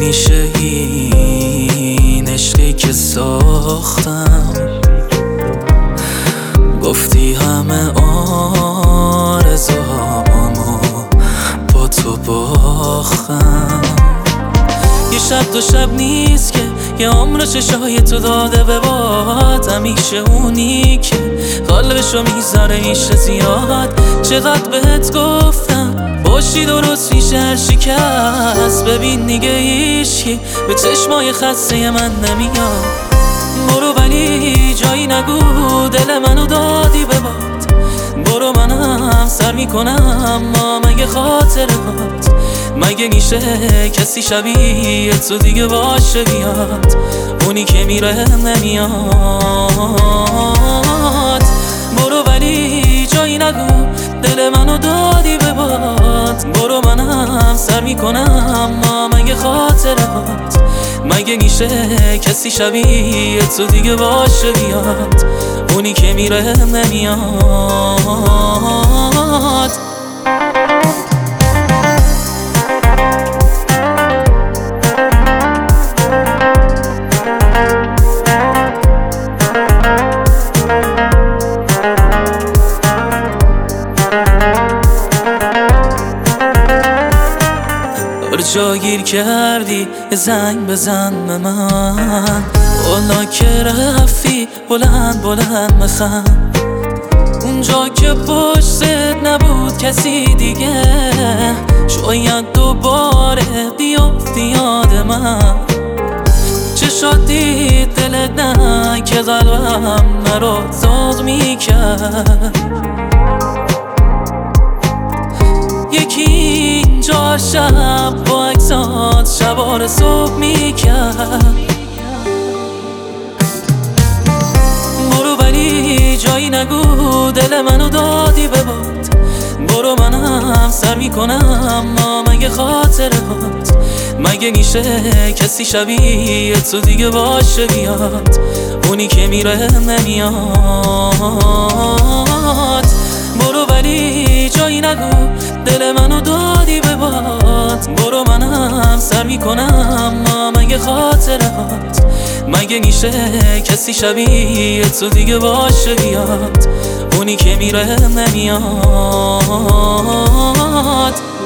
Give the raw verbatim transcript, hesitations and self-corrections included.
میشه این عشقی که ساختم؟ گفتی همه آرزوهامو با تو باختم. یه شب دو شب نیست که یه عمر چشای تو داده به باد. همیشه اونی که قلبشو میذاره میشه زیاد. چقدر بهت گفتم باشی درست میشه هر شکست. ببین دیگه هیچکی به چشمای خسته من نمیاد. برو ولی جایی نگو دل منو دادی به باد. برو منم سر میکنم ما مگه خاطرات. مگه میشه کسی شبیه تو دیگه باشه بیاد؟ اونی که میره نمیاد. برو ولی جایی نگو دل منو دادی به باد. برو منم سر میکنم ما مگه خاطرات. مگه میشه کسی شبیه تو دیگه باشه بیاد؟ اونی که میره نمیاد. جا گیر کردی زنگ بزن به من. اونا که رفتی بلند بلند بخند. اونجا که پشتت نبود کسی دیگه شاید دوباره بیافتی یاد من. چشات دید دلت نه که قلبم مرا زاد میکرد. یکی اینجا شب با اکسات شبار صبح میکرد. برو ولی جایی نگو دل منو دادی به باد. برو منم سر میکنم ما مگه خاطرات. مگه میشه کسی شبیه تو دیگه باشه بیاد؟ اونی که میره نمیاد. برو ولی جایی نگو دل منو دادی به باد. برو منم سر میکنم ما مگه خاطرات. مگه میشه کسی شبیه تو دیگه باشه بیاد؟ اونی که میره نمیاد.